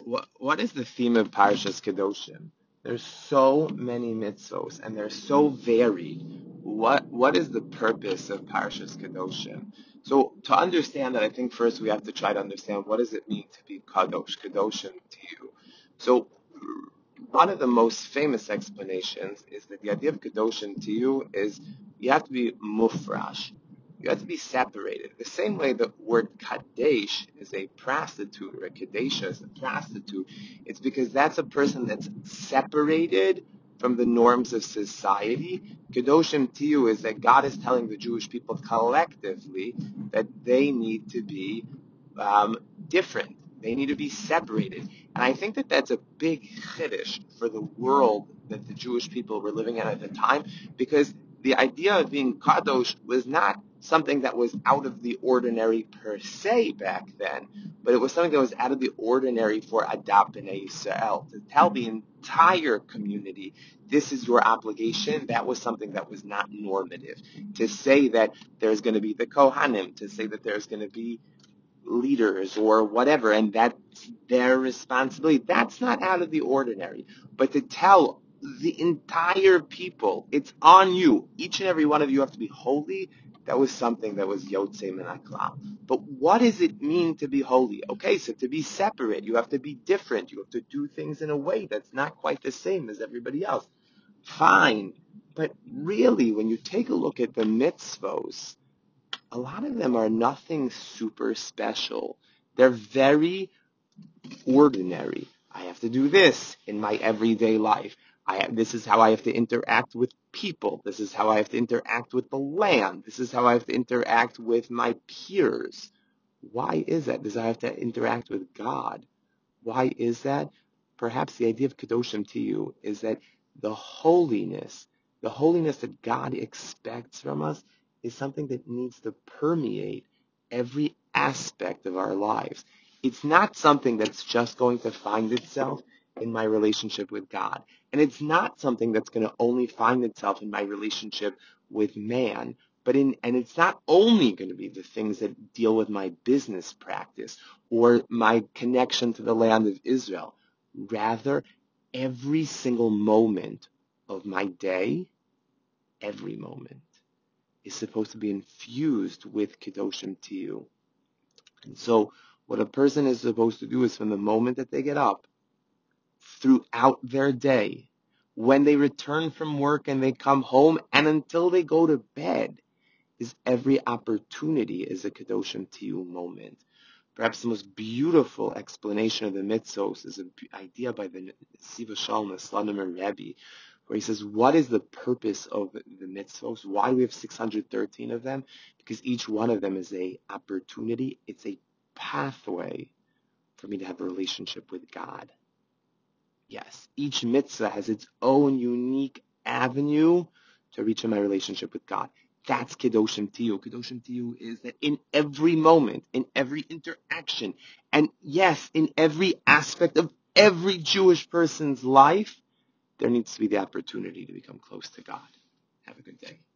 What is the theme of Parshas Kedoshim? There's so many mitzvos, and they're so varied. What is the purpose of Parshas Kedoshim? So to understand that, I think first we have to try to understand what does it mean to be kadosh, kedoshim to you. So one of the most famous explanations is that the idea of kedoshim to you is you have to be mufrash. You have to be separated. The same way the word kadesh is a prostitute, or a kadesha is a prostitute, it's because that's a person that's separated from the norms of society. Kedoshim Tiyu is that God is telling the Jewish people collectively that they need to be different. They need to be separated. And I think that that's a big chiddush for the world that the Jewish people were living in at the time, because the idea of being kadosh was not something that was out of the ordinary per se back then, but it was something that was out of the ordinary for Adab B'nai Yisrael. To tell the entire community, this is your obligation, that was something that was not normative. To say that there's going to be the Kohanim, to say that there's going to be leaders or whatever, and that's their responsibility, that's not out of the ordinary. But to tell the entire people, it's on you, each and every one of you have to be holy, that was something that was Yotzei Min HaKlal. But what does it mean to be holy? Okay, so to be separate, you have to be different, you have to do things in a way that's not quite the same as everybody else. Fine, but really, when you take a look at the mitzvos, a lot of them are nothing super special. They're very ordinary. I have to do this in my everyday life. This is how I have to interact with people. This is how I have to interact with the land. This is how I have to interact with my peers. Why is that? Does I have to interact with God? Why is that? Perhaps the idea of Kedoshim to you is that the holiness that God expects from us is something that needs to permeate every aspect of our lives. It's not something that's just going to find itself in my relationship with God. And it's not something that's going to only find itself in my relationship with man, and it's not only going to be the things that deal with my business practice or my connection to the land of Israel. Rather, every single moment of my day, every moment, is supposed to be infused with Kedoshim Tiyu. And so what a person is supposed to do is from the moment that they get up, throughout their day, when they return from work and they come home, and until they go to bed, is every opportunity is a Kedoshim Tiyu moment. Perhaps the most beautiful explanation of the mitzvos is an idea by the Siva Shalom, the Slonimer Rebbe, where he says, what is the purpose of the mitzvos? Why do we have 613 of them? Because each one of them is a opportunity. It's a pathway for me to have a relationship with God. Yes, each mitzvah has its own unique avenue to reach in my relationship with God. That's Kedoshim Tiyu. Kedoshim Tiyu is that in every moment, in every interaction, and yes, in every aspect of every Jewish person's life, there needs to be the opportunity to become close to God. Have a good day.